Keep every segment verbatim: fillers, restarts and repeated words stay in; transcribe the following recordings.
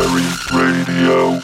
Radio.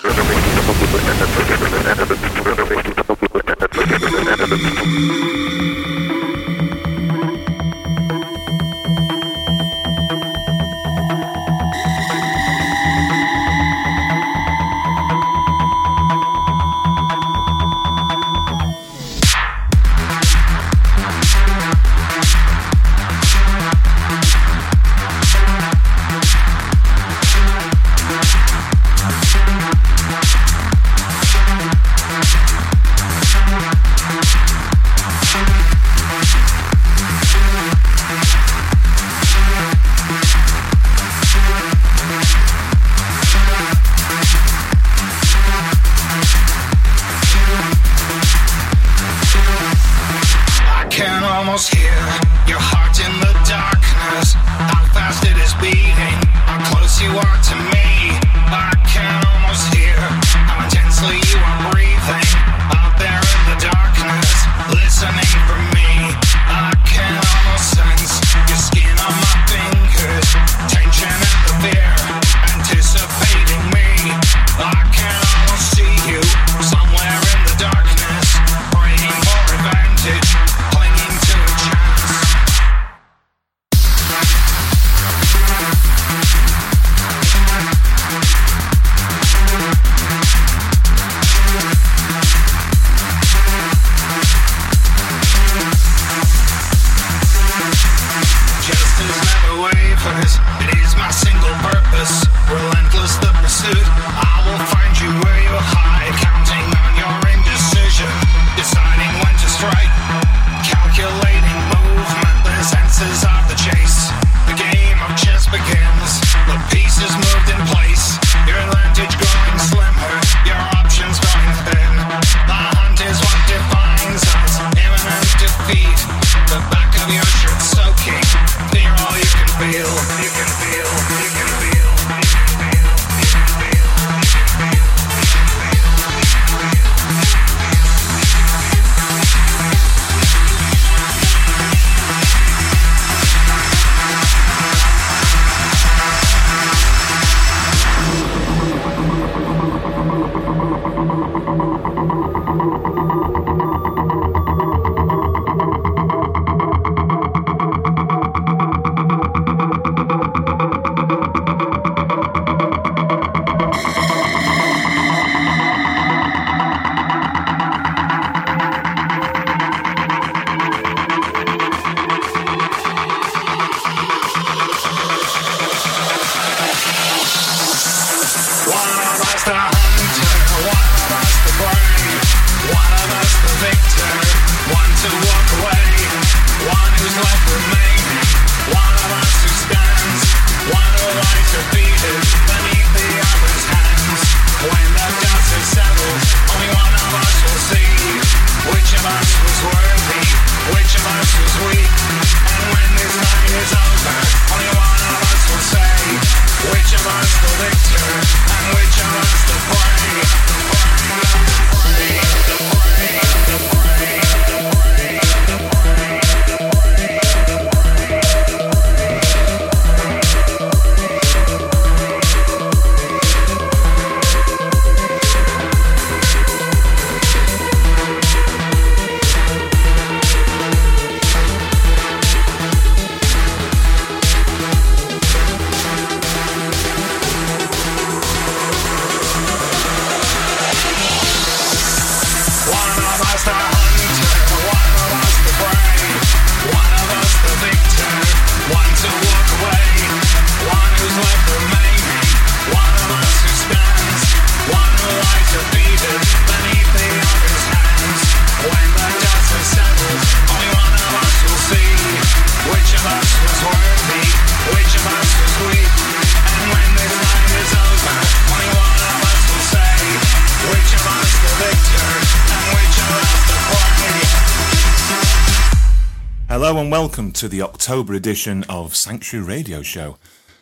Hello and welcome to the October edition of Sanctuary Radio Show.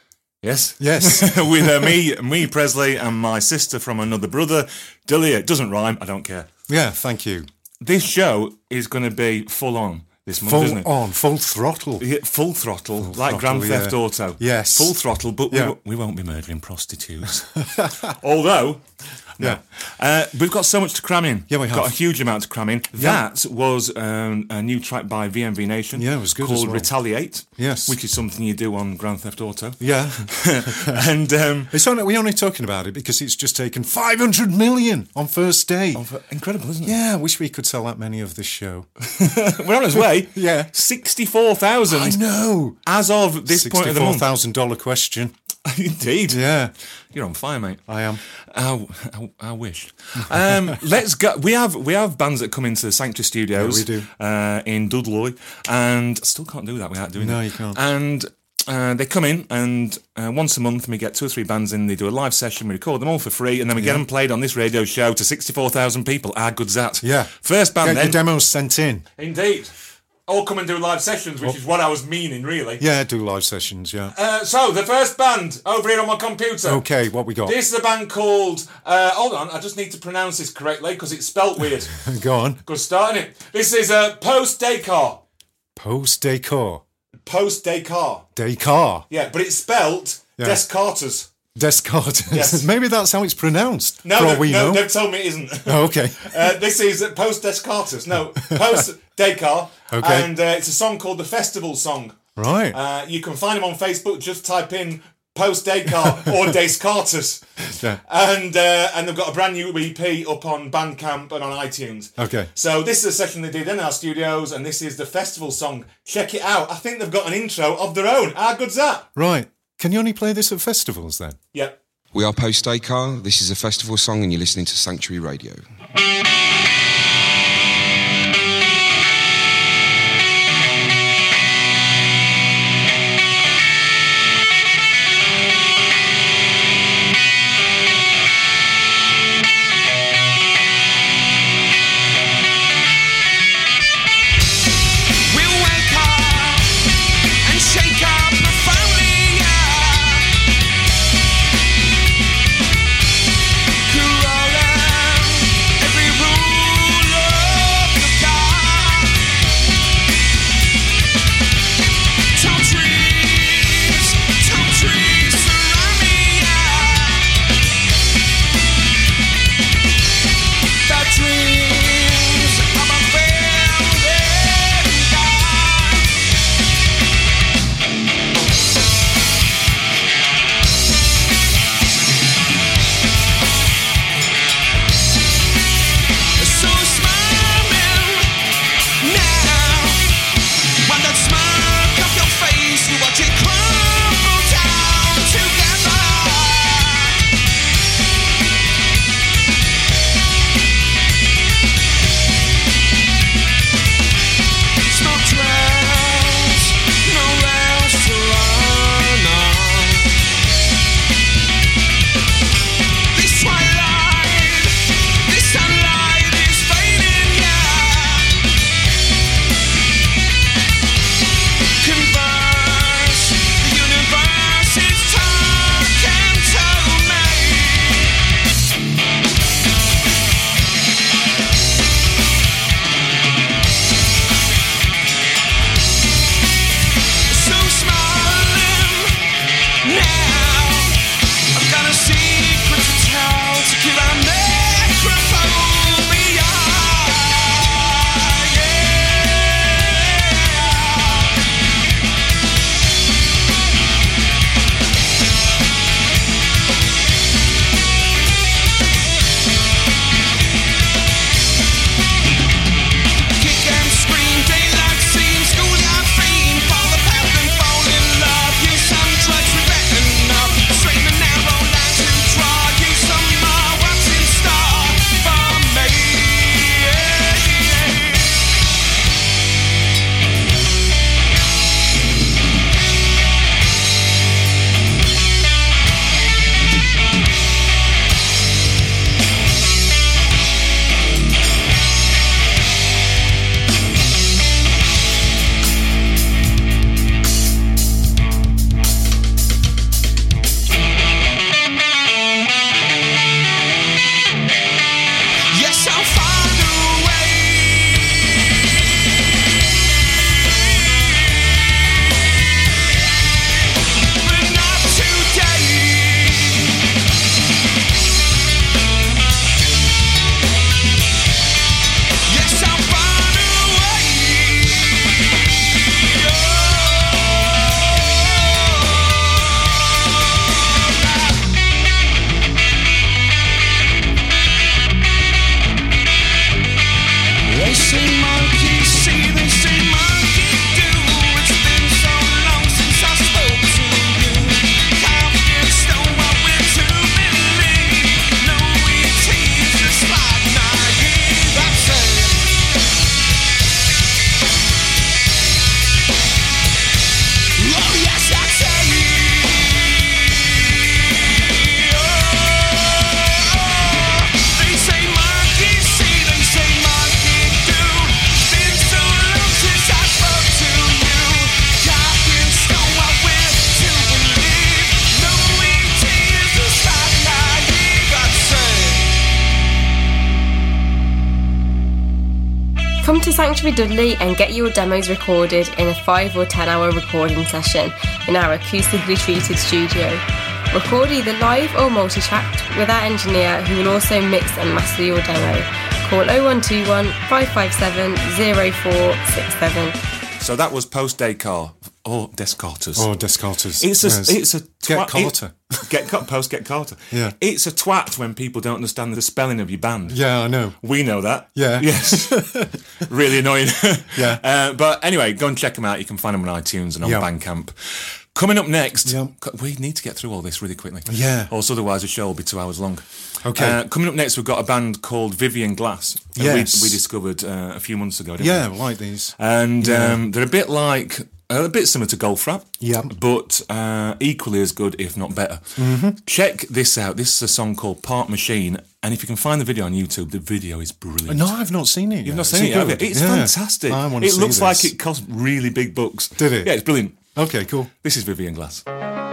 Yes? Yes. With uh, me, me, Presley, and my sister from another brother, Delia. It doesn't rhyme, I don't care. Yeah, thank you. This show is going to be full on. this month, Full isn't it? on, full throttle. Yeah, full throttle, Full like throttle, Grand Theft yeah. Auto. Yes. Full throttle, but Yeah. we, we won't be murdering prostitutes. Although, no. Yeah. Uh, we've got so much to cram in. Yeah, we Got have. a huge amount to cram in. Yeah. That was um, a new track by V M V Nation. Yeah, it was good as Called well. Retaliate. Yes. Which is something you do on Grand Theft Auto. Yeah. and um, It's only, we're only talking about it because it's just taken five hundred million on first day. incredible, isn't it? Yeah, I wish we could sell that many of this show. We're on its way. Yeah. sixty-four thousand. I know. As of this point of the sixty-four month. thousand dollars question. Indeed. Yeah, You're on fire, mate. I am. I, I, I wish. Um, let's go. We have we have bands that come into the Sanctuary Studios. Yeah, we do. Uh, in Dudley, and I still can't do that without doing No, that. you can't. And uh, they come in, and uh, once a month we get two or three bands in. They do a live session. We record them all for free, and then we get them played on this radio show to sixty-four thousand people. How good's that? Yeah. First band Get then. your demos sent in. Indeed. All come and do live sessions, which is what I was meaning, really. Yeah, do live sessions, yeah. Uh, so, the first band over here on my computer. Okay, what we got? This is a band called... Uh, hold on, I just need to pronounce this correctly because it's spelt weird. Go on. Good start, innit? This is uh, Post Decor. Post Decor. Post Decor. Decor. Yeah, but it's spelt Yeah. Descartes. Descartes. Yes. Maybe that's how it's pronounced. No, for all no, we no, know. they've told me it isn't. Oh, okay. Uh, this is Post Descartes. No, Post Decor. Okay. And uh, it's a song called the Festival Song. Right. Uh, you can find them on Facebook. Just type in Post Descartes or Descartes. Yeah. And uh, and they've got a brand new E P up on Bandcamp and on iTunes. Okay. So this is a session they did in our studios, and this is the festival song. Check it out. I think they've got an intro of their own. How good's that? Right. Can you only play this at festivals then? Yep. We are Post Decor. This is a festival song, and you're listening to Sanctuary Radio. Every Come to Sanctuary Dudley and get your demos recorded in a five or ten hour recording session in our acoustically treated studio. Record either live or multi-tracked with our engineer who will also mix and master your demo. Call oh one two one, five five seven, oh four six seven. So that was Post Descartes. Or Descartes. Or Descartes. It's a, yes. it's a Get twat. Carter. It, get Post Get Carter. Yeah. It's a twat when people don't understand the spelling of your band. Yeah, I know. We know that. Yeah. Yes. Really annoying. Yeah. Uh, but anyway, go and check them out. You can find them on iTunes and on Yeah. Bandcamp. Coming up next, Yeah. we need to get through all this really quickly. Yeah. Also, otherwise the show will be two hours long. Okay. Uh, coming up next, we've got a band called Vivian Glass. that Yes. We, we discovered uh, a few months ago, didn't Yeah, we? like these. And Yeah. um, they're a bit like, uh, a bit similar to Goldfrapp. Yeah. But uh, equally as good, if not better. Mm-hmm. Check this out. This is a song called Part Machine. And if you can find the video on YouTube, the video is brilliant. No, I've not seen it yet. You've not Is seen it, have you? good? It's Yeah. fantastic. I want It to see looks this. like it cost really big bucks. Did it? Yeah, it's brilliant. Okay, cool. This is Vivian Glass.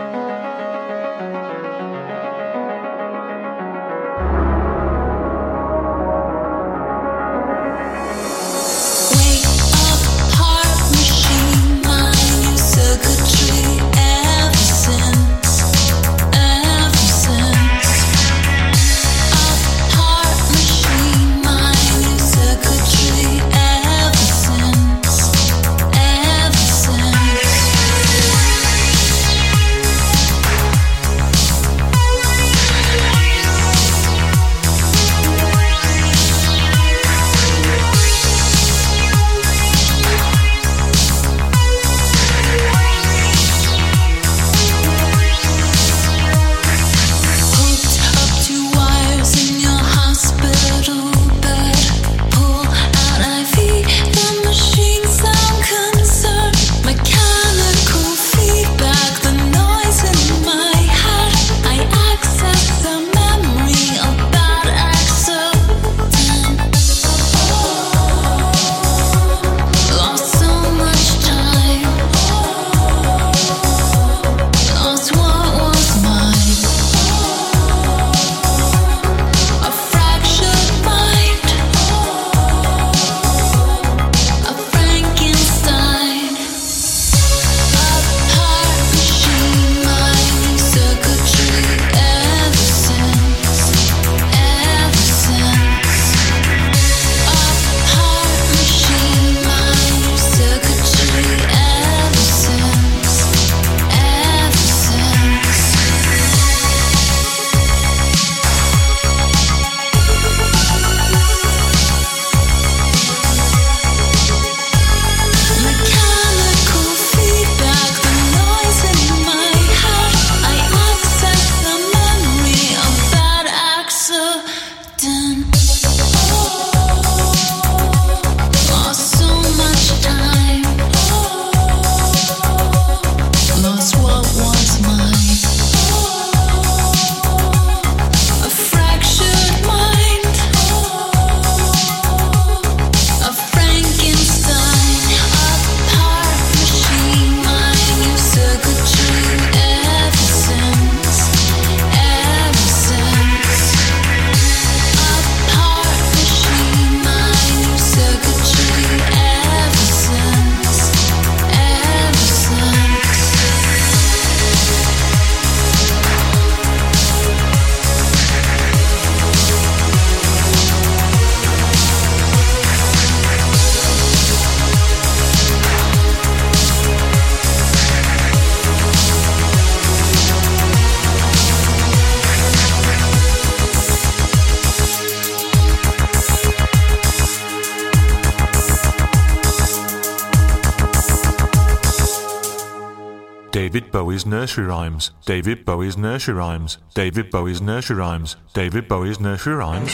David Bowie's Nursery Rhymes. David Bowie's Nursery Rhymes. David Bowie's Nursery Rhymes. David Bowie's Nursery Rhymes.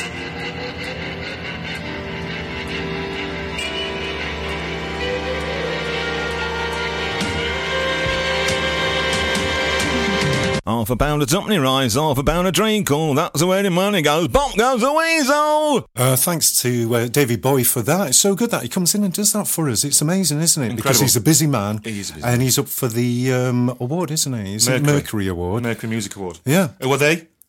Half a pound of tuppenny rice, half a pound of treacle. That's the way the money goes. Bop goes the weasel. Uh, thanks to uh, David Bowie for that. It's so good that he comes in and does that for us. It's amazing, isn't it? Incredible. Because he's a busy man. He is a busy and man. he's up for the um, award, isn't he? Is it Mercury. Mercury Award? Mercury Music Award. Yeah. Who are they?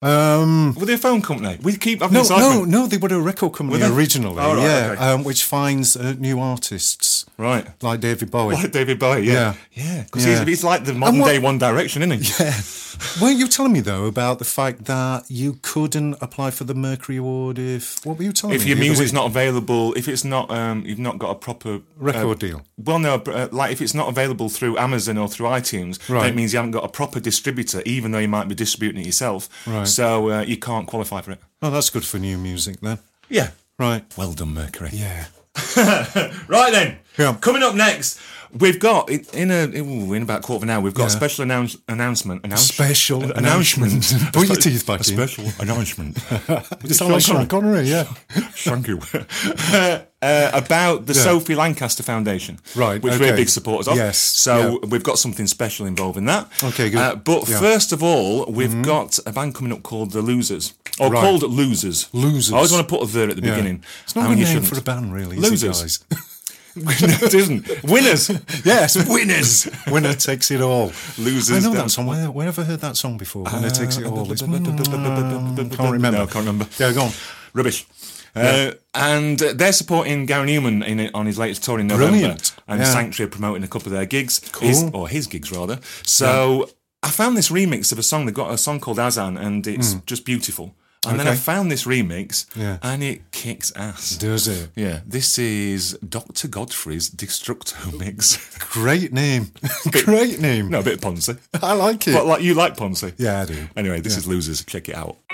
Um, Were they a phone company? We keep having no, this no, argument. no. They were a record company Were they? originally, Oh, right, yeah, okay. um, which finds uh, new artists Right. like David Bowie. Like David Bowie, yeah. Yeah. Yeah, because Yeah. he's, he's like the modern what- day One Direction, isn't he? Yeah. Weren't you telling me though about the fact that you couldn't apply for the Mercury Award if what were you telling If me? your the other music's week? not available, if it's not, um, you've not got a proper Record uh, deal. Well, no, uh, like if it's not available through Amazon or through iTunes, Right. that means you haven't got a proper distributor, even though you might be distributing it yourself. Right. So uh, you can't qualify for it. Oh, that's good for new music then. Yeah. Right. Well done, Mercury. Yeah. Right then. Yeah. Coming up next, we've got in in a ooh, in about a quarter of an hour. We've got a Yeah. special announce, announcement. Announce, Special an- announcement. announcement. Put your teeth back a in. Special announcement. It's like Sean Connery, yeah. Thank you. uh, about the Yeah. Sophie Lancaster Foundation, Right, which okay. we're big supporters of. Yes, So yeah. we've got something special involving that. Okay, good. Uh, but Yeah. first of all, we've got a band coming up called The Losers, or Right. called Losers. Losers. I always want to put a there at the Yeah. beginning. It's not and a you name shouldn't. for a band, really. is it, Losers. guys? No, it isn't. Winners. Yes, winners. Winner takes it all. Losers. I know down- that song. Where, where have I heard that song before? Winner takes it all. It's, Uh, mm, can't remember. No, can't remember. Yeah, go on. Rubbish. Uh, and uh, they're supporting Gary Newman in it, on his latest tour in November. Brilliant. And Yeah. Sanctuary are promoting a couple of their gigs. Cool. His, or his gigs, rather. So I found this remix of a song. They've got a song called Azan, and it's just beautiful. And then I Okay. found this remix, Yeah. and it kicks ass. Does it? Yeah, this is Doctor Godfrey's Destructo mix. Great name. Great name. No, a bit of Ponzi. I like it. But like you like Ponzi. Yeah, I do. Anyway, this Yeah. is Losers. Check it out.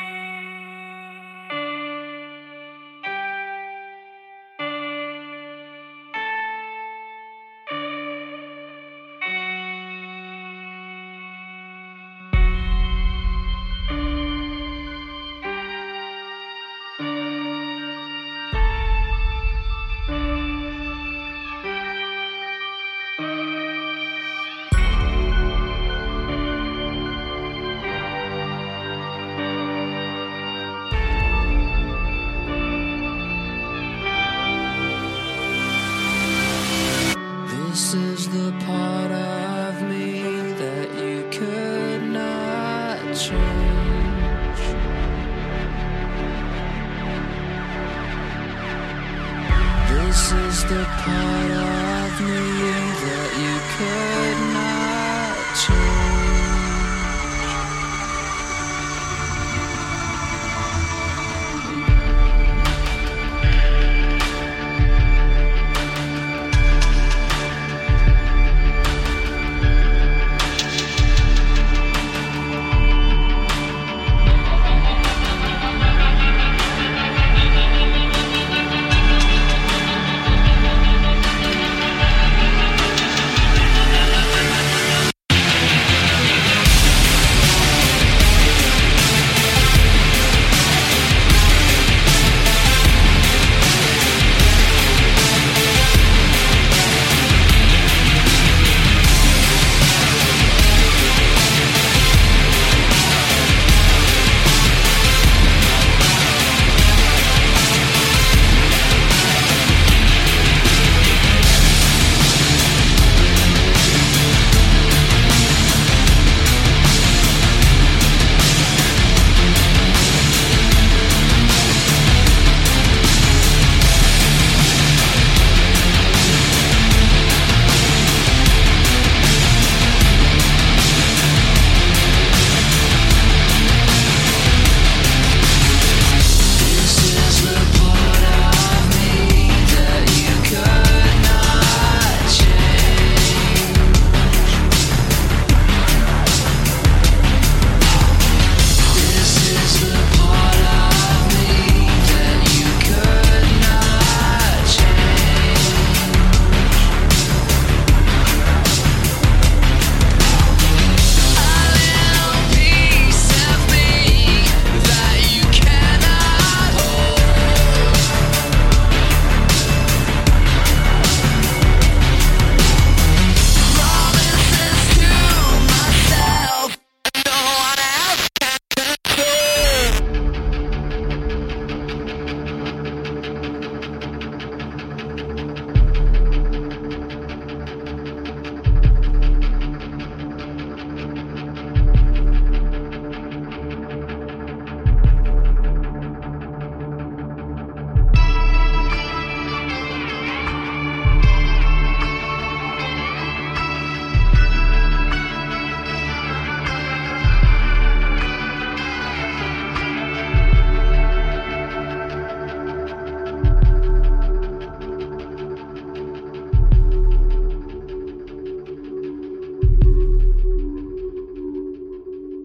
This is the part of me that you could not change. This is the part of me that you could not change.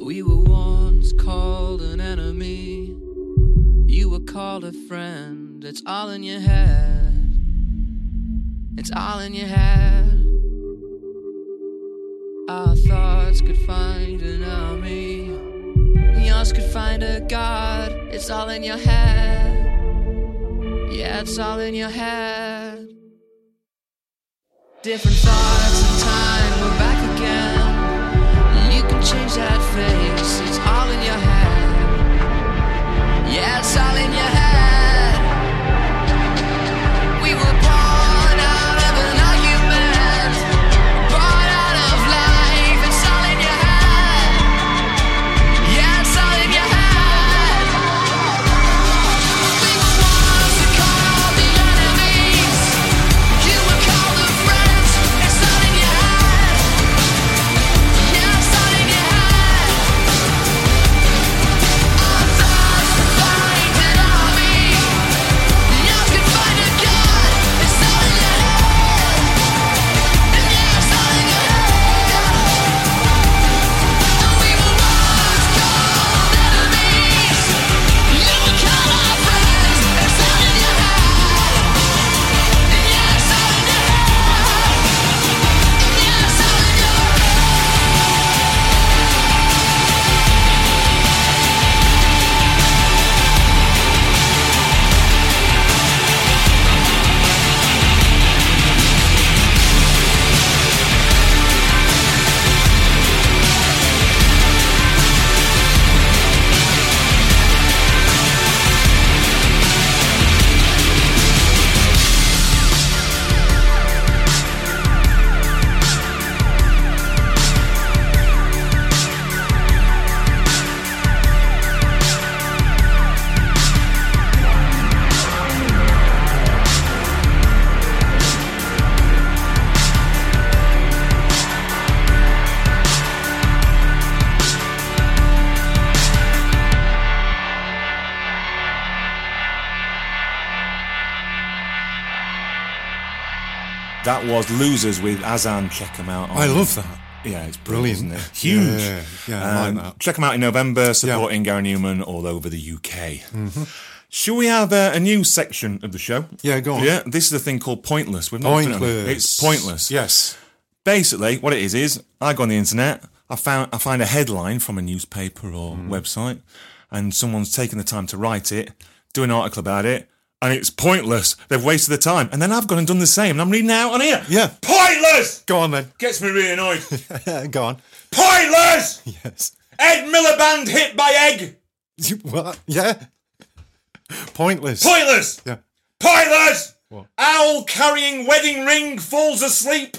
We were once called an enemy. You were called a friend. It's all in your head. It's all in your head. Our thoughts could find an enemy. Yours could find a God. It's all in your head. Yeah, it's all in your head. Different thoughts of time, we're back again. You can change that face, it's all in your head. Yeah, it's all in your head. We were born out of an argument, born out of life, it's all in your head. Yeah, it's all in your head. We were once called the enemies. You were called the friends. It's all in your head. Yeah, it's all in your head. Our thoughts could find an army. Yours could find a God. It's all in your head. And yeah, it's all in your head. And we were once called enemies. You were called our friends. It's all in your head. And yeah, it's all in your head. And yeah, it's all in your head. That was Losers with Azan. Check them out. On, I love that. Yeah, it's brilliant, Brilliant. isn't it? Huge. Yeah, yeah, I Um, like that. Check them out in November, supporting Gary Newman all over the U K. Mm-hmm. Shall we have uh, a new section of the show? Yeah, go on. Yeah, this is a thing called Pointless. We've not done it. Pointless. It's Pointless. Yes. Basically, what it is is I go on the internet, I found I find a headline from a newspaper or Mm. website, and someone's taken the time to write it, do an article about it, and it's pointless. They've wasted the time, and then I've gone and done the same, and I'm reading it out on here. Yeah. Pointless. Go on then. Gets me really annoyed. Go on. Pointless. Yes. Ed Miliband hit by egg. What? Yeah. Pointless. Pointless. Yeah. Pointless. What? Owl carrying wedding ring falls asleep.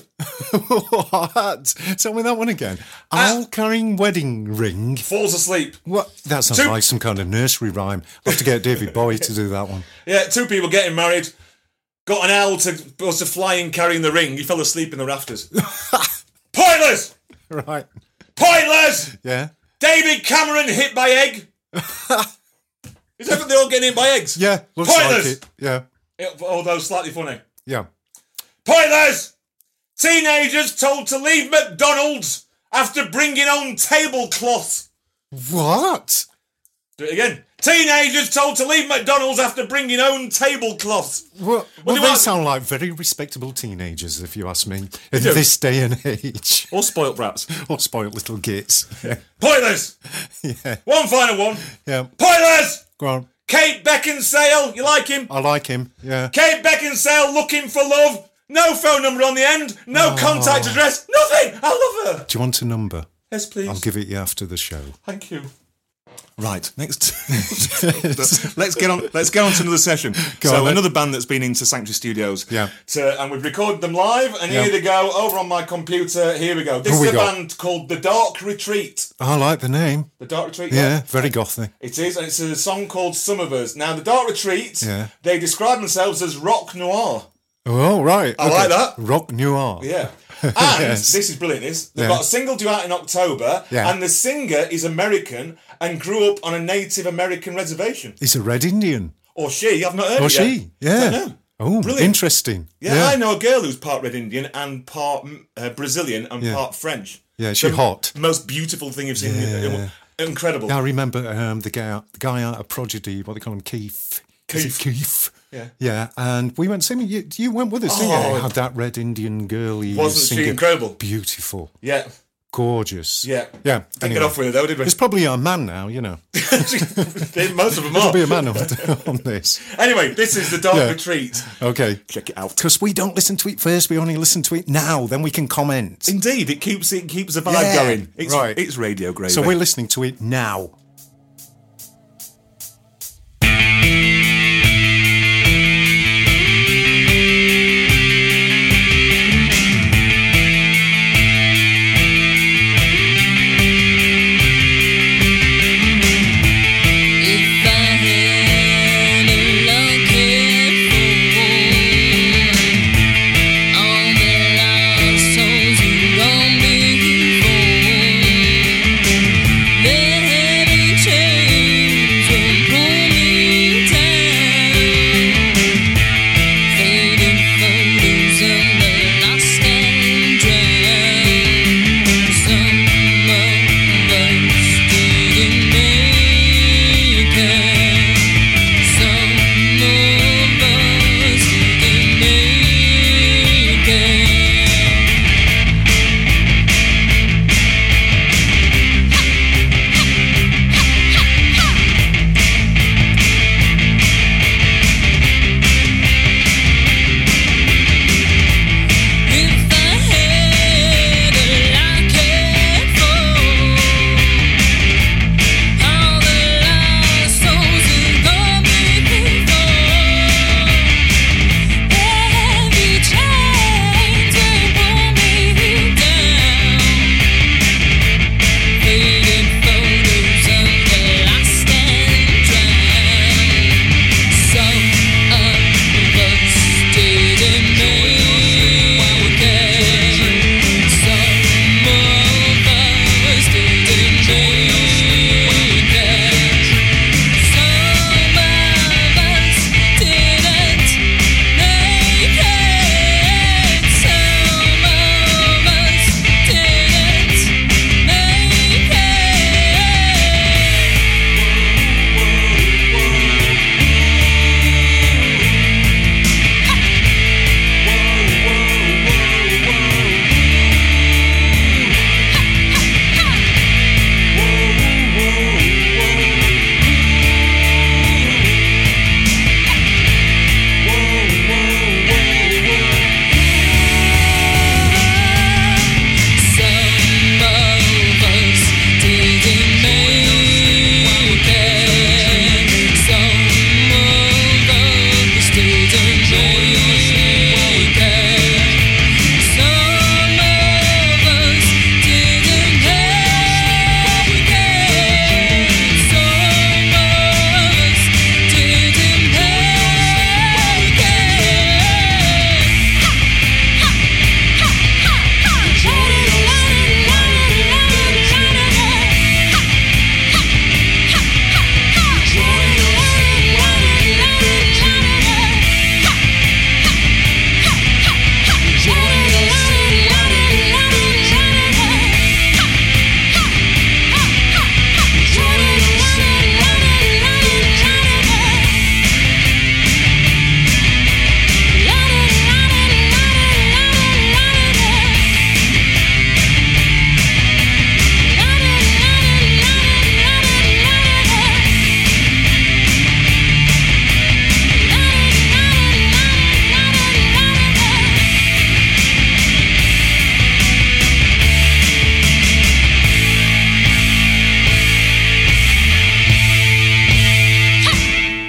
What? Tell me that one again. Owl carrying wedding ring. Falls asleep. What? That sounds Two- like some kind of nursery rhyme. I'll have to get David Bowie to do that one. Yeah, two people getting married. Got an owl to supposed to fly in carrying the ring. He fell asleep in the rafters. Pointless. Right. Pointless. Yeah. David Cameron hit by egg. Is that what they're all getting hit by eggs? Yeah. Looks Pointless. like it. Yeah. It- although slightly funny. Yeah. Pointless. Teenagers told to leave McDonald's after bringing home tablecloths. What? Do it again. Teenagers told to leave McDonald's after bringing home tablecloths. Well, do well you they want? sound like very respectable teenagers, if you ask me, in do. this day and age. Or spoilt brats. Or spoilt little gits. Yeah. Pointless. Yeah. One final one. Yeah. Pointless. Go on. Kate Beckinsale. You like him? I like him. Yeah. Kate Beckinsale looking for love. No phone number on the end. No Oh. contact address. Nothing. I love her. Do you want a number? Yes, please. I'll give it you after the show. Thank you. Right, next. let's get on. Let's get on to another session. Go so on, then. another band that's been into Sanctuary Studios. Yeah. To, and we've recorded them live. And Yeah. here they go over on my computer. Here we go. This Who is we a got? band called The Dark Retreat. I like the name. The Dark Retreat. Yeah, very gothic. It is, and it's a song called Some of Us. Now, The Dark Retreat. Yeah. They describe themselves as rock noir. Oh, right. I like that. Rock noir. Yeah. And Yes. this is brilliant. This they've Yeah. got a single due out in October, Yeah. and the singer is American and grew up on a Native American reservation. He's a Red Indian. Or she, I've not heard Or it yet. she, yeah. Don't know. Oh, Brilliant. interesting. Yeah, I know a girl who's part Red Indian and part uh, Brazilian and Yeah. part French. Yeah, she's The hot. Most beautiful thing you've seen. Yeah. Incredible. Yeah, I remember um, the guy, the guy out of Prodigy. What they call him, Keith. Is it Keith. Keith. Yeah. Yeah, and we went singing. You, you went with us, didn't you? Oh. You had that Red Indian girl. He Wasn't was she singing. incredible? Beautiful, Yeah. gorgeous. Yeah. yeah. Didn't Anyway. get off with it though, did we? It's probably a man now, you know. Most of them There'll are. be a man on, on this. Anyway, this is the Dark Yeah. Retreat. Okay. Check it out. Because we don't listen to it first, we only listen to it now. Then we can comment. Indeed, it keeps it keeps the vibe Yeah, going. It's, right. It's radio gravy. So we're listening to it now. If I had a lucky fall, all the lost souls who gone before, their heavy chains will pull me down. Faded photos of the lost and drowned. Some of us didn't make it. Some of us didn't make it. If I had a lucky fall, all the lost souls who gone before, heavy chains will pull me down. Faded photos of the lost and drowned. Some of us didn't make it. Some of us didn't make it. Some of us didn't make it. Some of us didn't make Some of us didn't make it. Some of us didn't make it. Some of us didn't make it. Some of us didn't make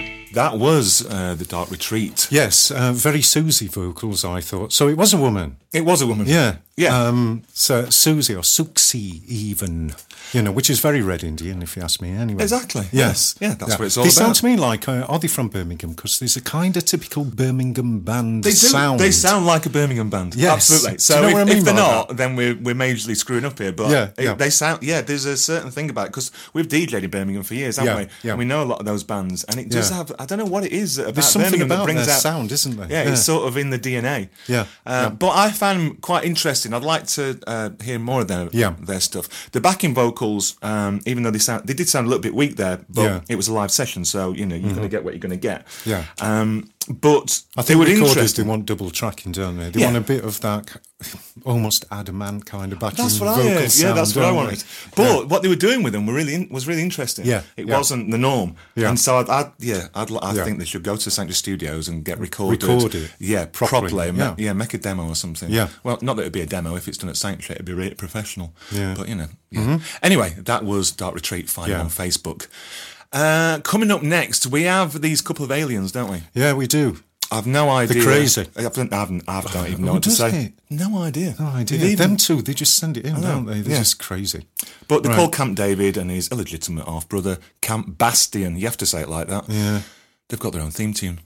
That was uh, the Dark Retreat. Yes, uh, very Susie vocals, I thought. So it was a woman. It was a woman. Yeah. Yeah. Um, so Susie or Suxi even, you know, which is very Red Indian if you ask me anyway. Exactly. Yes. Yeah, that's what it's all they about. They sound to me like, uh, are they from Birmingham? Because there's a kind of typical Birmingham band They do. sound. They sound like a Birmingham band. Yes. Absolutely. Do So you know if, what I mean if they're by not, that? then we're, we're majorly screwing up here. But Yeah, it- yeah. they sound, yeah, there's a certain thing about it, because we've DJed in Birmingham for years, haven't Yeah, we? yeah. And we know a lot of those bands. And it does Yeah. have, I don't know what it is about There's something Birmingham that about brings their out sound, isn't there? Yeah, Yeah. it's sort of in the D N A. Yeah, Uh, yeah. But I found them quite interesting. I'd like to uh, hear more of their Yeah. their stuff. The backing vocals, um, even though they sound, they did sound a little bit weak there, but Yeah. it was a live session, so you know you're going to get what you're going to get. Yeah. Um, but I they think were recorders, interesting. they want double tracking, don't they? They Yeah. want a bit of that almost adamant kind of backing That's what I vocal heard. Yeah, sound, that's what I don't wanted. they? But Yeah. what they were doing with them were really in, was really interesting. Yeah, it yeah. wasn't the norm. Yeah. And so I'd, I'd yeah, I'd, li- I Yeah. think they should go to Sanctuary Studios and get recorded. Record it yeah, properly, properly. yeah. Ma- yeah, make a demo or something. Yeah. Well, not that it'd be a demo. If it's done at Sanctuary, it'd be really professional. Yeah. But you know. Yeah. Anyway, that was Dark Retreat. Find it Yeah. on Facebook. Uh, coming up next, we have these couple of aliens, don't we? Yeah, we do. I've no idea. crazy. I haven't, I haven't, I don't even know Who what to does say. it? No idea. No idea. They've even- Them two, they just send it in, know, don't they? They're yeah. just crazy. But they're Right. called Camp David and his illegitimate half brother, Camp Bastion. You have to say it like that. Yeah. They've got their own theme tune.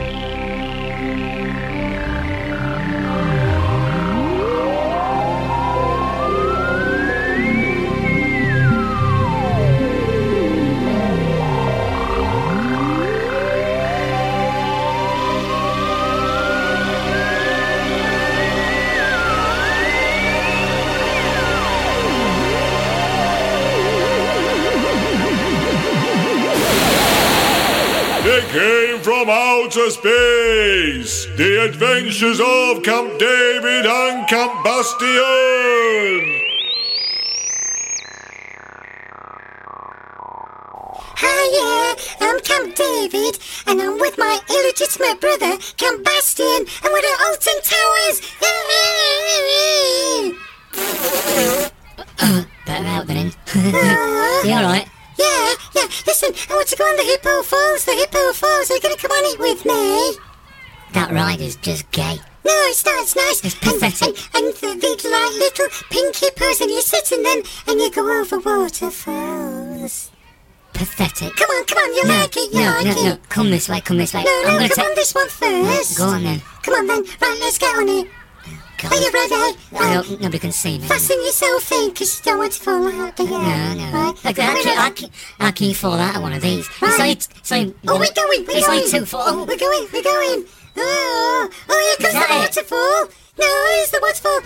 They came from outer space. The adventures of Camp David and Camp Bastion. Hi, yeah, I'm Camp David, and I'm with my illegitimate brother, Camp Bastion, and we're at Alton Towers. Yay! Better out then. You alright? Yeah, yeah, listen, I want to go on the Hippo Falls, the Hippo Falls. Are you going to come on it with me? That ride is just gay. No, it's not, it's nice. It's pathetic. And, and, and the big, like, little pink hippos, and you sit in them, and you go over waterfalls. Pathetic. Come on, come on, you No, like it, you no, like no, it. no. Come this way, come this way. No, I'm no, gonna come take. on this one first. Go on then. Come on then. Right, let's get on it. God. Are you ready? I Right. don't, nobody can see me. Fasten yourself in, because you don't want to fall out, do you? No, no. Right. I, I, can, I, can, I can fall out of one of these. It's Right. only, it's only Oh, one- we're going, we're It's going. only two foot. Oh, we're going, we're going. Oh, oh, here comes that the it? waterfall. No, here's the waterfall.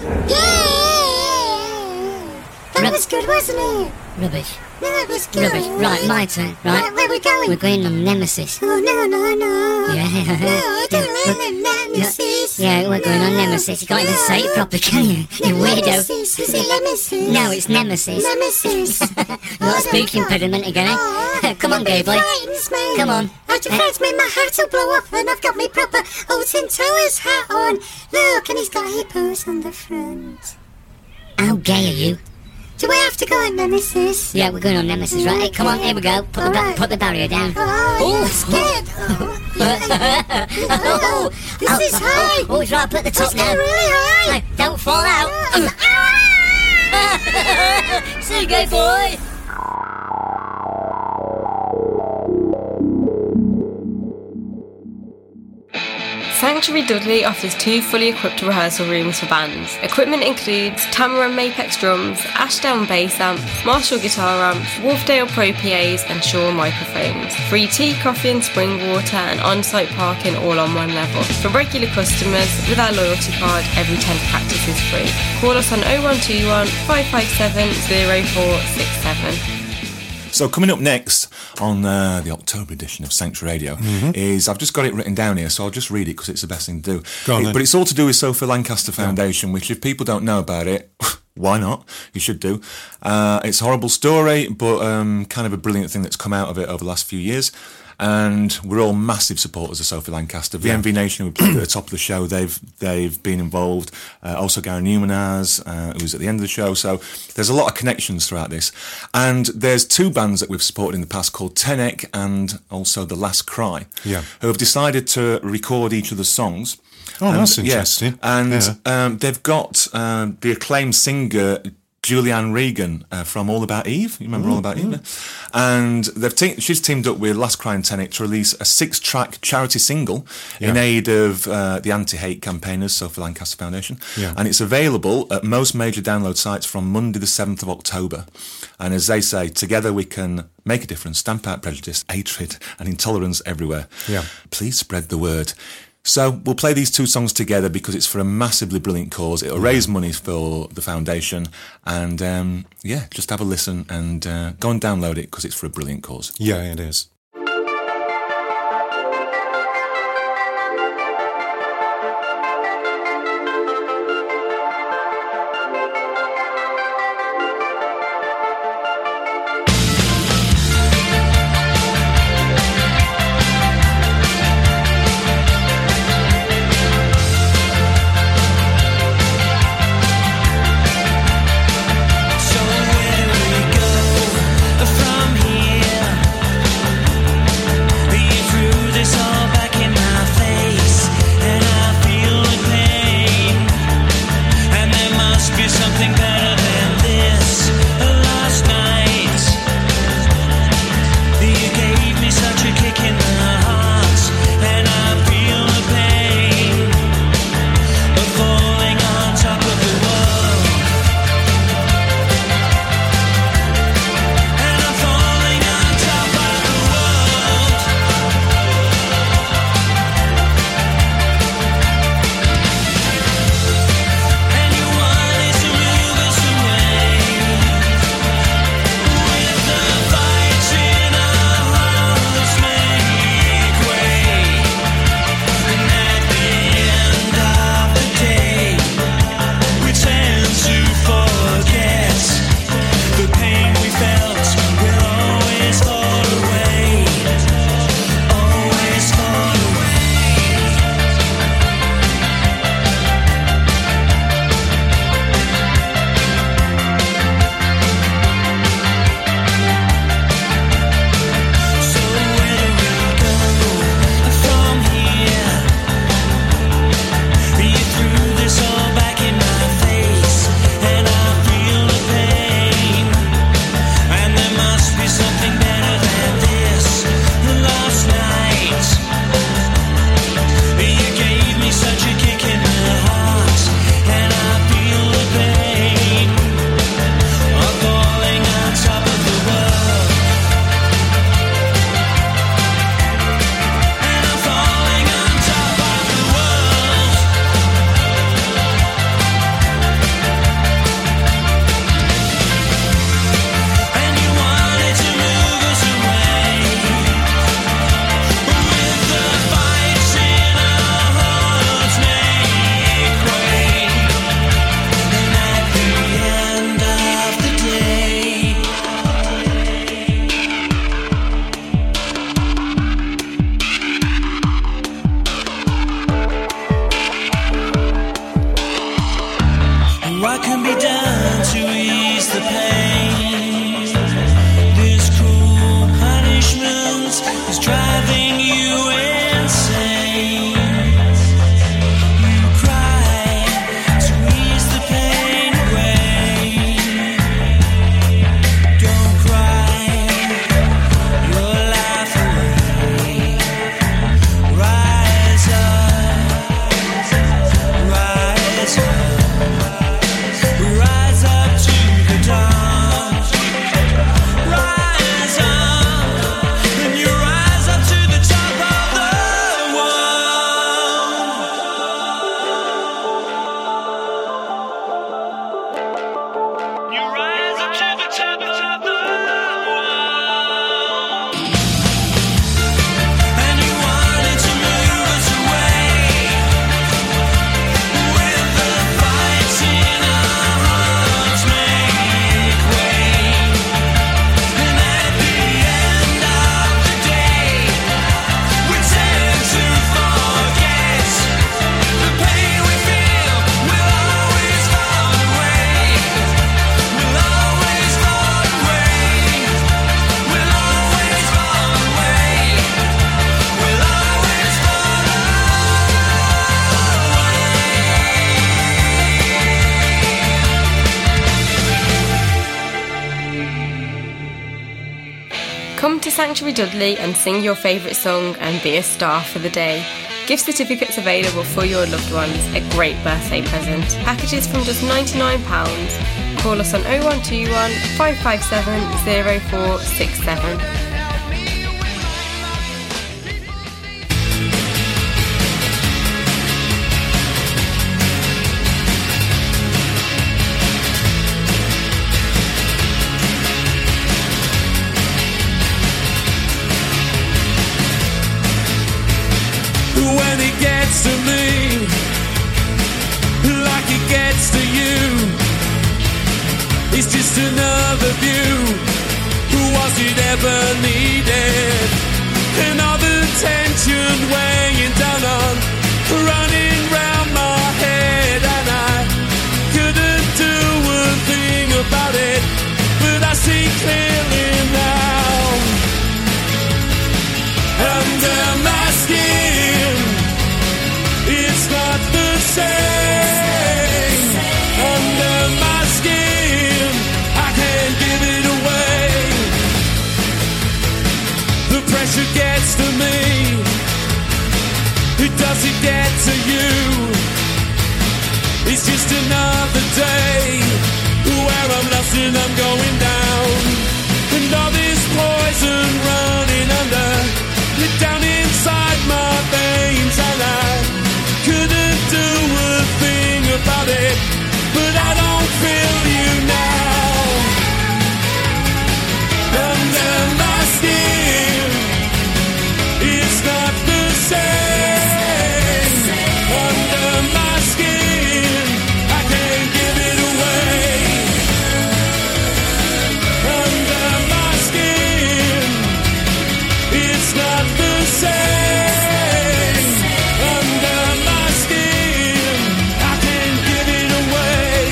Yeah! That Rub- was good, wasn't it? Rubbish. No, it was good. Rubbish. Right, my turn. Right. Right, where we going? We're going on Nemesis. Oh, no, no, no. Yeah. No, I don't Yeah, like look- the Nemesis. Yeah, we're going on Nemesis. You can't even say it properly, can you? You weirdo. Nemesis. Is it Nemesis? No, it's Nemesis. Nemesis. You've got a speech impediment again, eh? Oh, Come on, gay boy. frightens me. Come on. I just frightens me. My hat will blow off, and I've got my proper Alton Towers hat on. Look, and he's got hippos on the front. How gay are you? Do we have to go on Nemesis? Yeah, we're going on Nemesis, right? Hey, come on, here we go. Put the ba- Alright. put the barrier down. Oh, I'm scared. Oh, yeah. Oh, this Oh, is oh, high. Oh, it's right up at the top It's now. really high. Hey, don't fall out. Ah! See you, gay boy. Sanctuary Dudley offers two fully equipped rehearsal rooms for bands. Equipment includes Tamara and Mapex drums, Ashdown bass amps, Marshall guitar amps, Wolfdale Pro P As and Shaw microphones. Free tea, coffee and spring water and on-site parking all on one level. For regular customers, with our loyalty card, every tent practice is free. Call us on oh one two one, five five seven, oh four six seven. So coming up next on uh, the October edition of Sanctuary Radio is, I've just got it written down here, so I'll just read it because it's the best thing to do. Go on It- then. but it's all to do with Sophia Lancaster Foundation, which if people don't know about it, why not? You should do. Uh, it's a horrible story, but um, kind of a brilliant thing that's come out of it over the last few years. and we're all massive supporters of Sophie Lancaster. V M V Nation, who played at the top of the show, they've they've been involved. Uh, also Gary Newman has, uh, who was at the end of the show. So there's a lot of connections throughout this. And there's two bands that we've supported in the past called Tenek and also The Last Cry, Yeah. who have decided to record each other's songs. Oh, And- that's yeah, interesting. and Yeah. um, they've got um, the acclaimed singer Julianne Regan uh, from All About Eve. You remember All About Eve? And they've te- she's teamed up with Last Cry and Tenek to release a six-track charity single in Yeah. aid of uh, the anti-hate campaigners, Sophie Lancaster Foundation. Yeah. And it's available at most major download sites from Monday the seventh of October. And as they say, together we can make a difference, stamp out prejudice, hatred and intolerance everywhere. Yeah. Please spread the word. So we'll play these two songs together because it's for a massively brilliant cause. It'll raise money for the foundation, and um, yeah, just have a listen and uh, go and download it because it's for a brilliant cause. Yeah, it is. So where do we go from here? Come to Sanctuary Dudley and sing your favourite song and be a star for the day. Gift certificates available for your loved ones, a great birthday present. Packages from just ninety-nine pounds. Call us on oh one two one, five five seven, oh four six seven. When it gets to me, like it gets to you, it's just another view. Was it ever needed? Another tension weighing down on, running round my head, and I couldn't do a thing about it, but I see clearly now. Under my skin, it's not the same. Under my skin, I can't give it away. The pressure gets to me. It doesn't get to you. It's just another day where I'm lost and I'm going down. And all this poison running under, down inside my veins, and I couldn't do a thing about it, but I don't feel you now. Under my skin, it's not the same. Under my skin, I can't give it away. Under my skin, it's not the same. Under my skin, I can't give it away.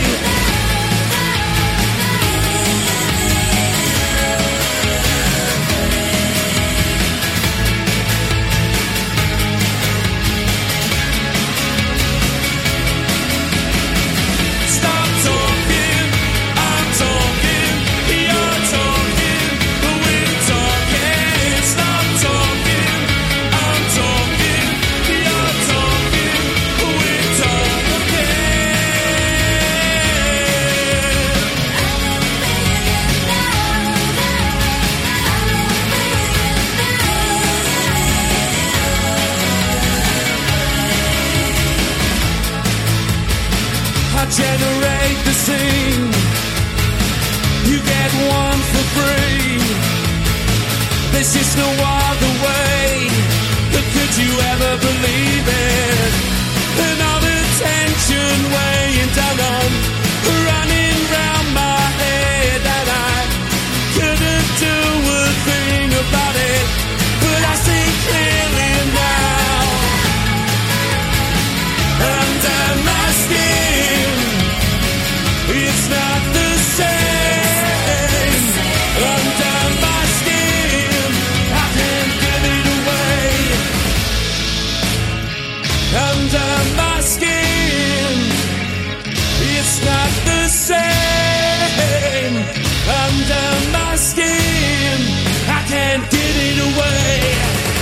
Stop talking, I'm talking, you're talking, we're talking. Stop talking, I'm talking, you're talking, we're talking. I generate the scene. You get one for free. There's just no other way. Could you ever believe it? Another tension weighing down on, running round my head, and I couldn't do a thing about it, but I see clearly now. Under my skin, it's not the same. Under my skin, I can't give it away. Under my skin, it's not the same. Under my skin, I can't get it away.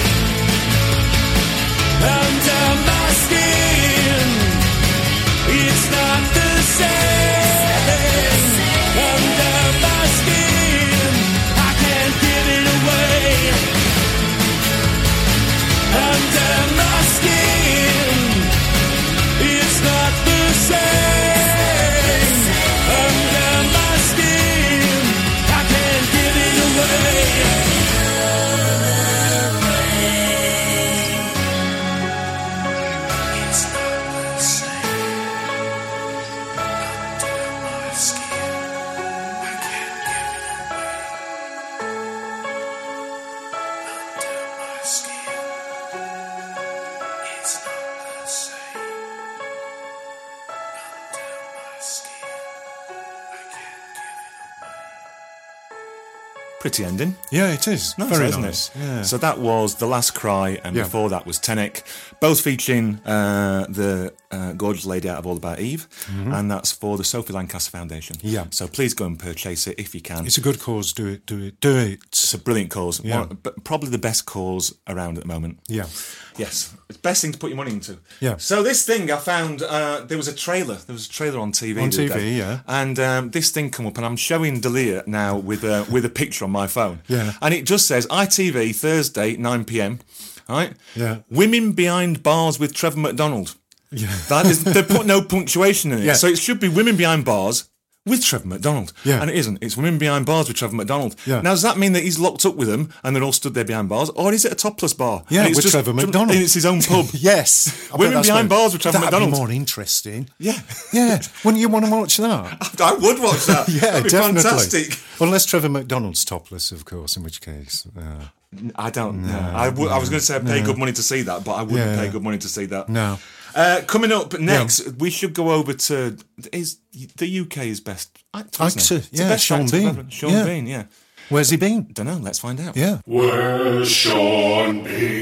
Under my skin, it's not the same. Under my skin, I can't give it away. Under my skin, it's not the same. Under my skin, I can't give it away. It's not the same. Under my skin, I can't give it away. Under my skin, it's not the same. Under my skin, I can't give it away. Pretty ending. Yeah, it is. Nice, Very isn't nice. it? Yeah. So that was The Last Cry, and Yeah. before that was Tenek, both featuring uh, the uh, gorgeous lady out of All About Eve, Mhm. and that's for the Sophie Lancaster Foundation. Yeah. So please go and purchase it if you can. It's a good cause. Do it. Do it. Do it. It's a brilliant cause. Yeah. One, but probably the best cause around at the moment. Yeah. Yes. It's the best thing to put your money into. Yeah. So this thing I found, uh, there was a trailer. There was a trailer on T V. On the other T V, day. yeah. And um, this thing come up, and I'm showing Dalia now with a, with a picture on my phone. Yeah. And it just says, I T V, Thursday, nine p.m, right? Yeah. Women behind bars with Trevor McDonald. Yeah. That is, they put no punctuation in it. Yeah. So it should be women behind bars with Trevor McDonald. Yeah. And it isn't. It's women behind bars with Trevor McDonald. Yeah. Now, does that mean that he's locked up with them and they're all stood there behind bars? Or is it a topless bar? Yeah, And it's with just- Trevor McDonald. And it's his own pub. Yes. I bet Women that's behind what- bars with Trevor That'd McDonald. be more interesting. Yeah. Yeah. Wouldn't you want to watch that? I would watch that. Yeah, That'd be definitely. fantastic. Unless Trevor McDonald's topless, of course, in which case. Uh, I don't No, know. I, w- I was going to say I'd pay no. good money to see that, but I wouldn't Yeah. pay good money to see that. no. Uh, coming up next, we should go over to is the U K's best actor. isn't Actor, it? It's the yeah, best Sean actor Bean. ever. Sean Yeah. Bean, yeah. Where's he been? Don't know. Let's find out. Yeah. Where's Sean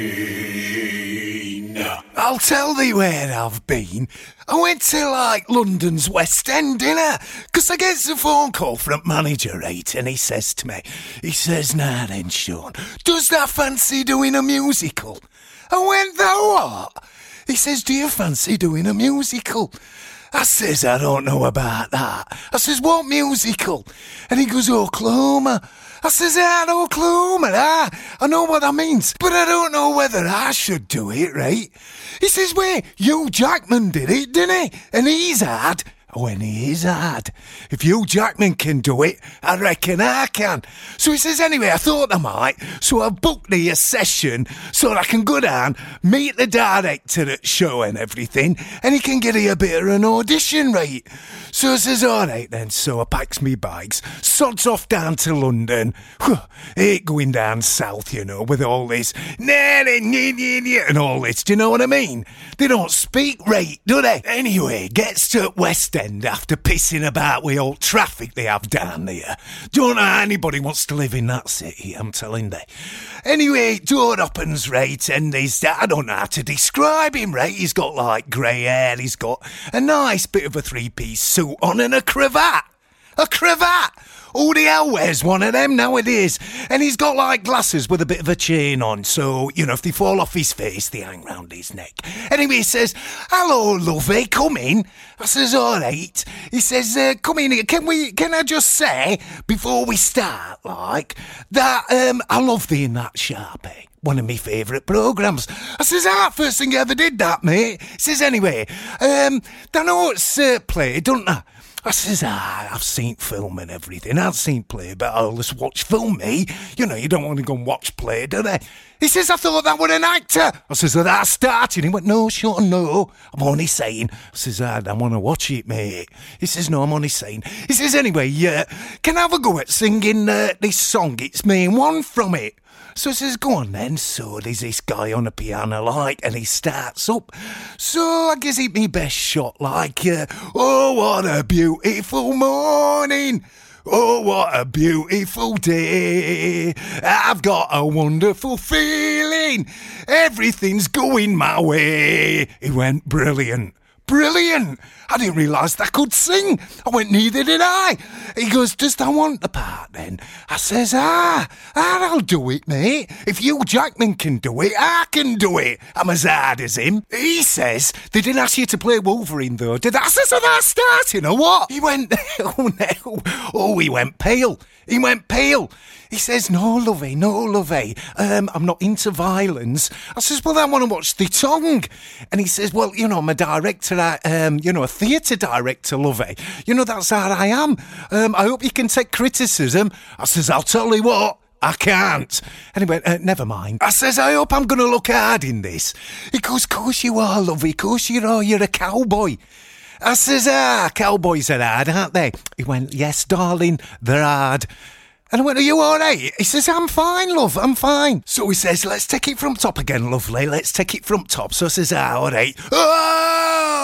Bean? I'll tell thee where I've been. I went to, like, London's West End dinner, 'cause I gets a phone call from manager, right, and he says to me, he says, nah then, Sean, does that fancy doing a musical? I went, thou what? He says, do you fancy doing a musical? I says, I don't know about that. I says, what musical? And he goes, Oklahoma. I says, ah, Oklahoma, ah, I know what that means, but I don't know whether I should do it, right? He says, wait, Hugh Jackman did it, didn't he? And he's hard. When he is hard. If Hugh Jackman can do it, I reckon I can. So he says, anyway, I thought I might, so I've booked me a session so that I can go down, meet the director at show and everything, and he can get a bit of an audition, right? So I says, all right then, so I packs me bags, sods off down to London. Whew, ain't going down south, you know, with all this, nah, nah, nah, nah, nah, and all this, do you know what I mean? They don't speak right, do they? Anyway, gets to West End after pissing about with all traffic they have down there. Don't know how anybody wants to live in that city, I'm telling you. Anyway, door opens, right, and he's, I don't know how to describe him, right? He's got like grey hair, he's got a nice bit of a three-piece suit on and a cravat. A cravat! Who the hell wears one of them nowadays? And he's got like glasses with a bit of a chain on, so, you know, if they fall off his face, they hang round his neck. Anyway, he says, hello, lovey, come in. I says, all right. He says, uh, come in here. Can we, can I just say, before we start, like, that, um, I love being that Sharpie. One of my favourite programmes. I says, ah, first thing I ever did that, mate. He says, anyway, um, I know it's uh, play, don't I? I says, ah, I've seen film and everything. I've seen play, but I'll just watch film, me. You know, you don't want to go and watch play, do they? He says, I thought that were an actor. I says, well, that's starting. He went, no, Sean, no. I'm only saying. I says, I don't want to watch it, mate. He says, no, I'm only saying. He says, anyway, yeah, can I have a go at singing uh, this song? It's me and one from it. So he says, go on then. So there's this guy on the piano, like, and he starts up. So I gives it me best shot, like, uh, oh, what a beautiful morning. Oh, what a beautiful day. I've got a wonderful feeling. Everything's going my way. He went, brilliant. Brilliant! I didn't realise I could sing. I went, neither did I. He goes, does I want the part then? I says, ah, ah, I'll do it, mate. If Hugh Jackman can do it, I can do it. I'm as hard as him. He says, they didn't ask you to play Wolverine though, did they? I says, are they starting or what? He went, oh no. Oh, he went pale. He went pale. He says, no, lovey, no, lovey. Um, I'm not into violence. I says, well, I want to watch the tongue. And he says, well, you know, I'm a director, at, um, you know, a theatre director, lovey. You know, that's how I am. Um, I hope you can take criticism. I says, I'll tell you what. I can't. And he went, uh, never mind. I says, I hope I'm going to look hard in this. He goes, course you are, lovey. Course you are. You're a cowboy. I says, ah, cowboys are hard, aren't they? He went, yes, darling, they're hard. And I went, are you all right? He says, I'm fine, love, I'm fine. So he says, let's take it from top again, lovely. Let's take it from top. So I says, ah, all right. Oh!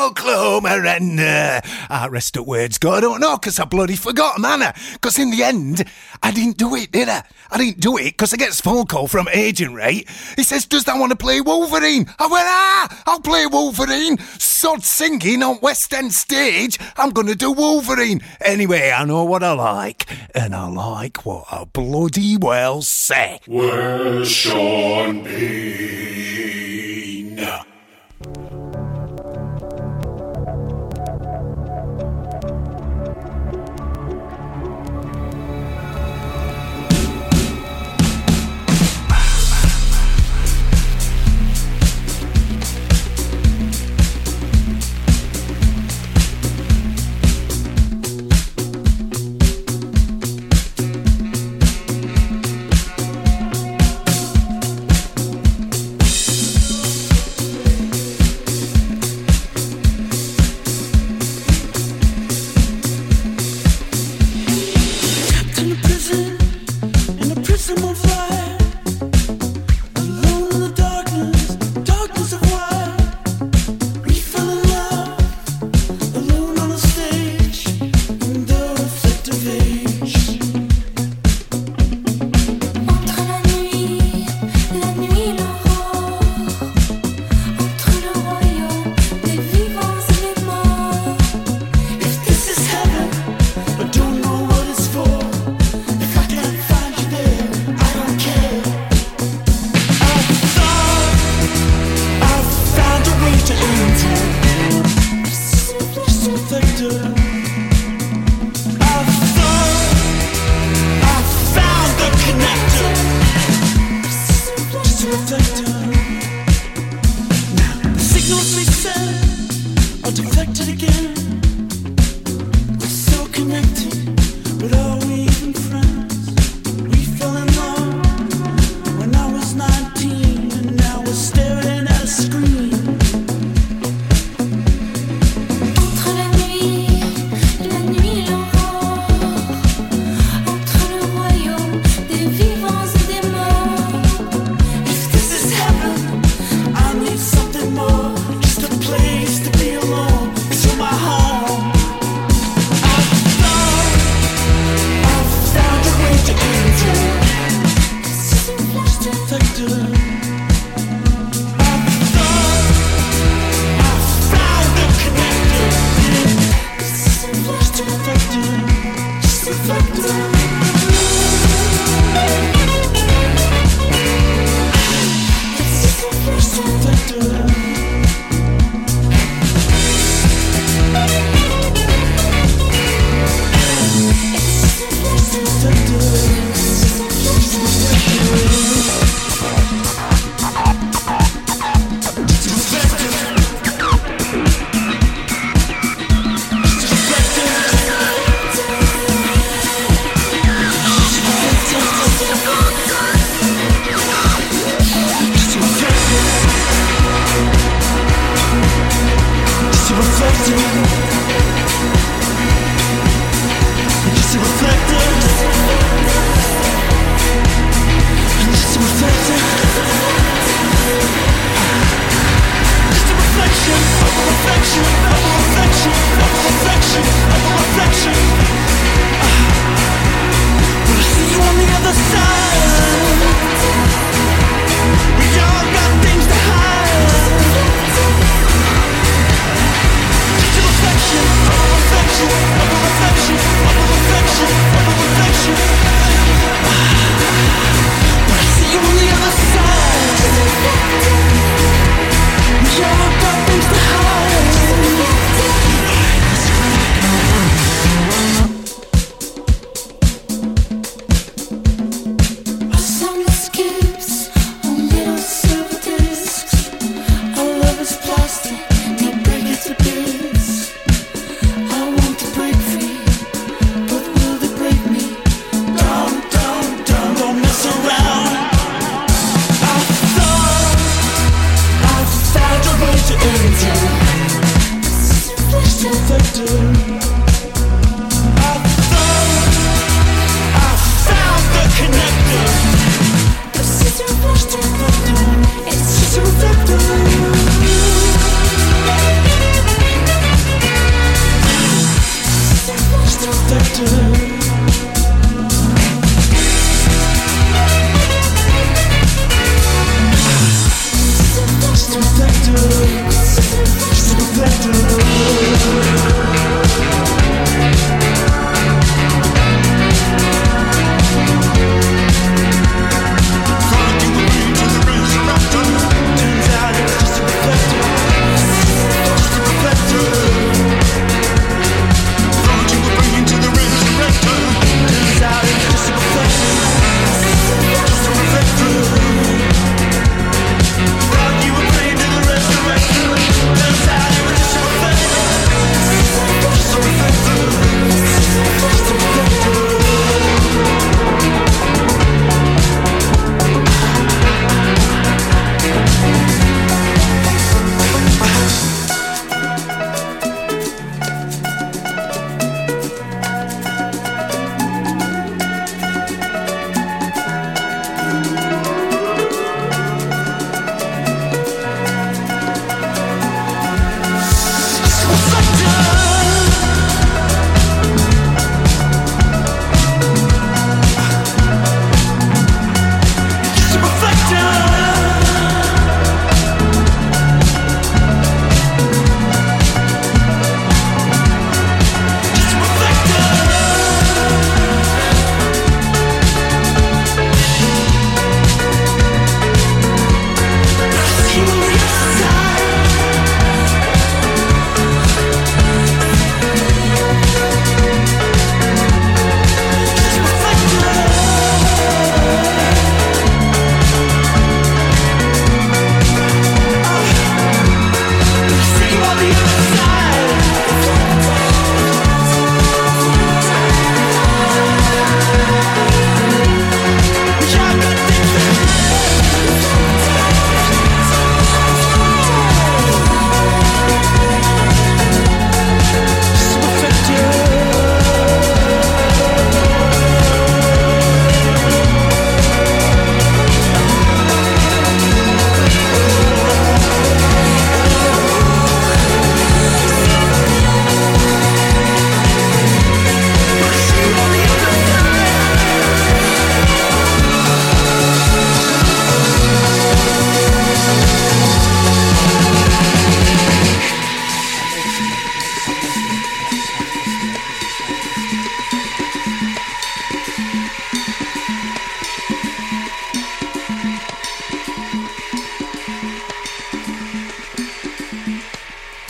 Oklahoma and uh, uh, rest of words go. I don't know, because I bloody forgot, man. Because in the end, I didn't do it, did I? I didn't do it because I get a phone call from agent, right? He says, does that want to play Wolverine? I went, ah, I'll play Wolverine. Sod singing on West End stage. I'm going to do Wolverine. Anyway, I know what I like, and I like what I bloody well say. Where's Sean Bean?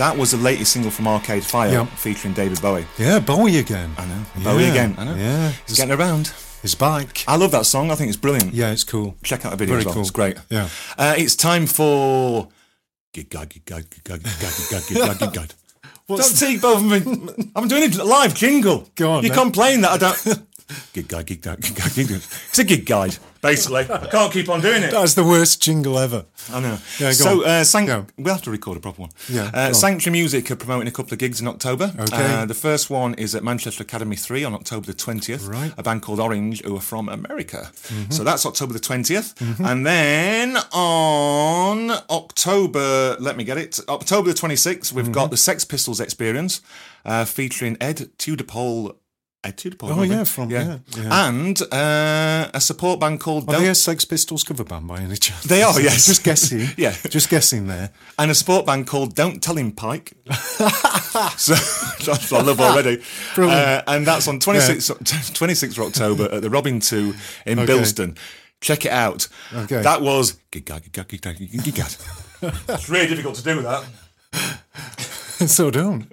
That was the latest single from Arcade Fire, Yeah. featuring David Bowie. Yeah, Bowie again. I know. Yeah. Bowie again. I know. Yeah. He's getting around. He's back. I love that song. I think it's brilliant. Yeah, it's cool. Check out the video Very as well. cool. It's great. Yeah. Uh, it's time for... Gig guide, gig guide, gig guide, gig guide, gig guide, gig guide, gig guide. Don't see both of me. I'm doing a live jingle. Go on, You then. complain that I don't... Gig guide, gig guide, gig guide, gig guide. It's a gig guide, basically. I can't keep on doing it. That's the worst jingle ever. I know. Yeah, go so, on. uh, Sanct- Go. we'll have to record a proper one. Yeah, go Uh, on. Sanctuary Music are promoting a couple of gigs in October. Okay. Uh, the first one is at Manchester Academy three on October the twentieth. Right. A band called Orange, who are from America. Mm-hmm. So that's October the twentieth. And then on October, let me get it, October the twenty-sixth, we've Mm-hmm. got the Sex Pistols Experience uh, featuring Ed Tudorpole. Ed Tudorpole. Oh, remember? yeah, from- yeah, yeah. And uh, a support band called... Are Don't- they a Sex Pistols cover band by any chance? They are, yes. Just guessing. Yeah. Just guessing there. And a sport band called Don't Tell Him Pike. so that's what I love already. Uh, and that's on twenty-sixth, twenty-sixth of October at the Robin two in Okay. Bilston. Check it out. Okay. That was... Gig gag, gig gag, gig gag, gig gag. It's really difficult to do that. So don't.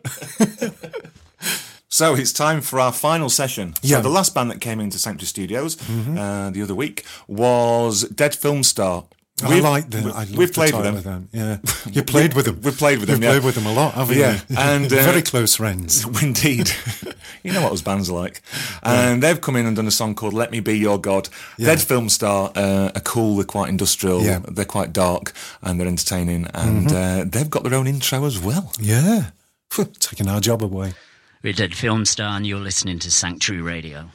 So it's time for our final session. Yeah. So the last band that came into Sanctuary Studios uh, the other week was Dead Film Star. I We've- like them. I love We've the played with title them. of Yeah, you played with them. We've played with them. You've yeah. played with them a lot, haven't Yeah, you? and uh, very close friends. Indeed. You know what those bands are like. And they've come in and done a song called Let Me Be Your God. Yeah. Dead Film Star uh, are cool, they're quite industrial, Yeah. they're quite dark, and they're entertaining. And uh, they've got their own intro as well. Yeah, taking our job away. We're Dead Film Star, and you're listening to Sanctuary Radio.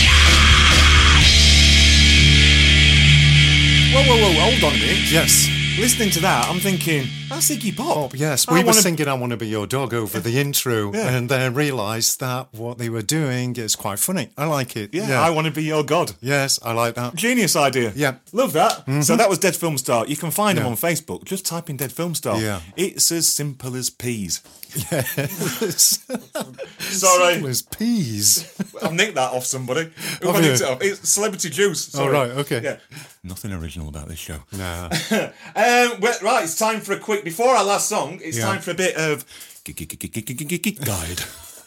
Whoa, whoa, whoa, hold on a minute. Yes. listening to that, I'm thinking, that's Iggy Pop. Oh, yes, I we were wanna- singing I Want to Be Your Dog over the intro, Yeah. and then realised that what they were doing is quite funny. I like it. Yeah, I want to be your god. Yes, I like that. Genius idea. Yeah. Love that. Mhm. So that was Dead Film Star. You can find Yeah. them on Facebook. Just type in Dead Film Star. Yeah. It's as simple as peas. Yes. Sorry. Simple as peas. I've nicked that off somebody. Who Have have I you? nicked it off? It's Celebrity Juice. Oh, Sorry. right, okay. Yeah. Nothing original about this show. Nah. um, well, right, it's time for a quick, before our last song, it's Yeah. time for a bit of guide.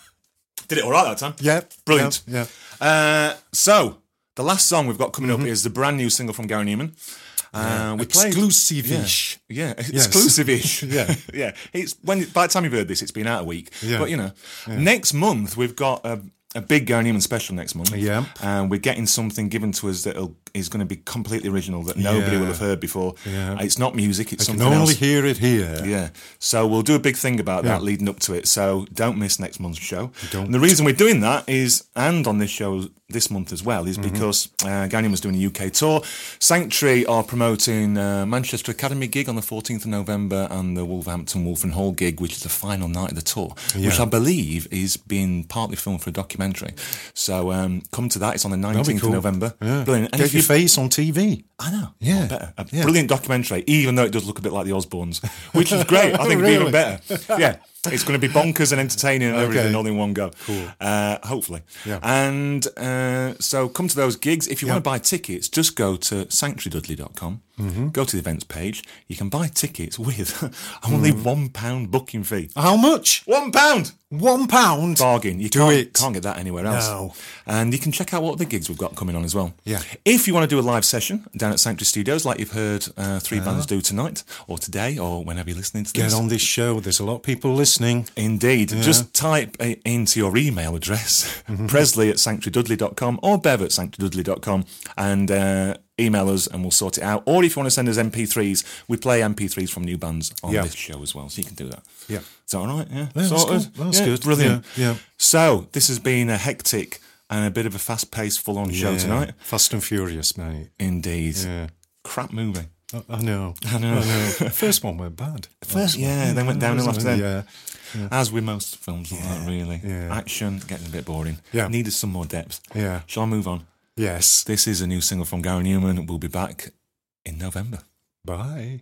Did it all right that time? Yeah. Brilliant. Yeah. Uh, so, the last song we've got coming Mm-hmm. up is the brand new single from Gary Newman. Uh, we played- Exclusive-ish. Yeah, yeah Yes. exclusive-ish. Yeah. yeah. It's when by the time you've heard this, it's been out a week. Yeah. But you know, Yeah. next month we've got a, a big Gary Newman special next month. Yeah. and we're getting something given to us that is going to be completely original that nobody Yeah. will have heard before. Yeah. It's not music; it's I can something only else. hear it here. Yeah. So we'll do a big thing about that Yeah. leading up to it. So don't miss next month's show. Don't. And the reason we're doing that is, and on this show this month as well, is Mhm. because uh, Gary Newman's doing a U K tour. Sanctuary are promoting uh, Manchester Academy gig on the fourteenth of November and the Wolverhampton Wolfen Hall gig, which is the final night of the tour, Yeah. which I believe is being partly filmed for a documentary. So um, come to that. It's on the That'll be nineteenth cool. of November. Yeah. Brilliant. And Get if your you- face on T V. I know. Yeah. Oh, better. A Yeah. brilliant documentary, even though it does look a bit like the Osbournes, which is great. I think it'd be even Really? better. Yeah. It's going to be bonkers and entertaining and everything Okay. all in one go. Cool. Uh, hopefully. Yeah. And uh, so come to those gigs. If you Yeah. want to buy tickets, just go to sanctuary dudley dot com. Mm-hmm. Go to the events page. You can buy tickets with only Mm. one pound booking fee. How much? One pound. One pound. Bargain. You Do can't, it. can't get that anywhere else. No. And you can check out what other gigs we've got coming on as well. Yeah. If you want to do a live session down at Sanctuary Studios, like you've heard uh, three Yeah. bands do tonight, or today, or whenever you're listening to Get this. on this show. There's a lot of people listening. Indeed. Yeah. Just type uh, into your email address, Mm-hmm. Presley at sanctuary dudley dot com or Bev at sanctuary dudley dot com, and uh, email us and we'll sort it out. Or if you want to send us M P threes, we play M P threes from new bands on Yeah. this show as well, so you can do that. Yeah. Is that all right? Yeah. Yeah, that's Sorted? cool. That's Yeah, good. Brilliant. Yeah, yeah. So, this has been a hectic and a bit of a fast-paced, full-on show Yeah. tonight. Fast and Furious, mate. Indeed. Yeah. Crap movie. I, I know. I know. The first one went bad. First, Last yeah, one. they went downhill after that. Yeah. Yeah. As with most films like Yeah, that, really. yeah. Action, getting a bit boring. Yeah. Needed some more depth. Yeah. Shall I move on? Yes. This is a new single from Gary Newman. We'll be back in November. Bye.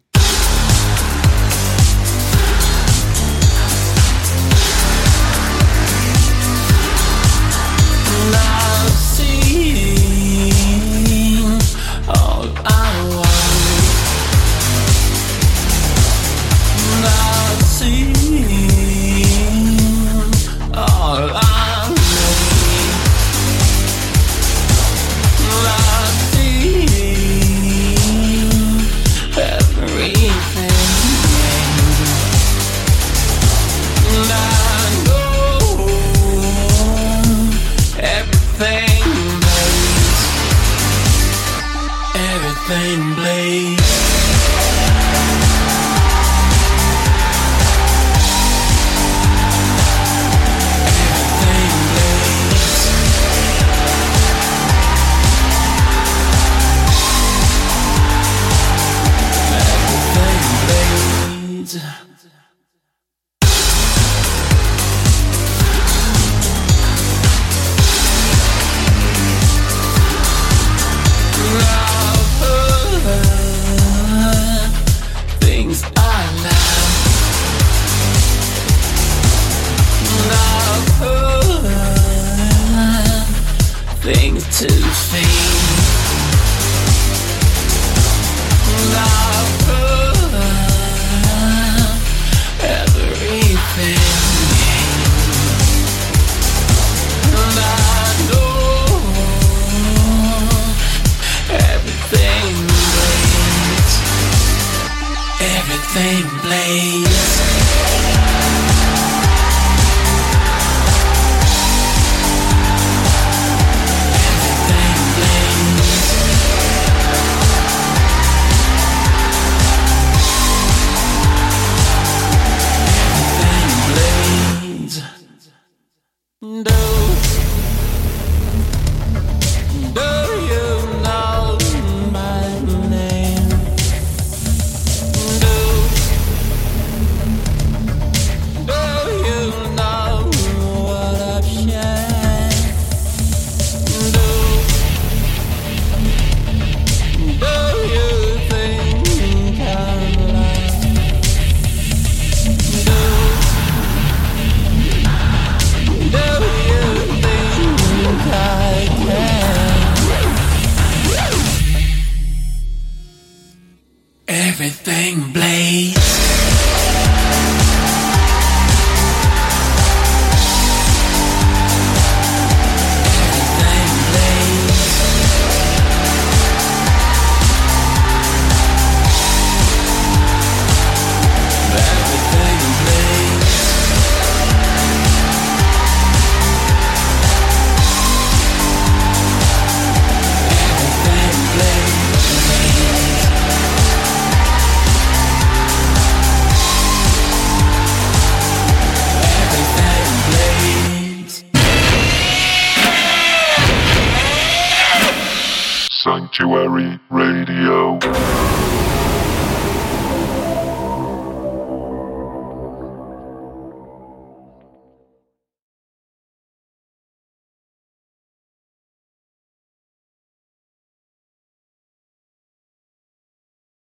I've seen all I want. I've seen all I need. I've seen everything. And I know everything blaze, everything blaze. Everything blaze. Everything blaze. Things I love, I've heard things to fade. I've heard everything, and I know everything blaze. Everything blaze. Everything blaze. Everything blazed. Sanctuary Radio.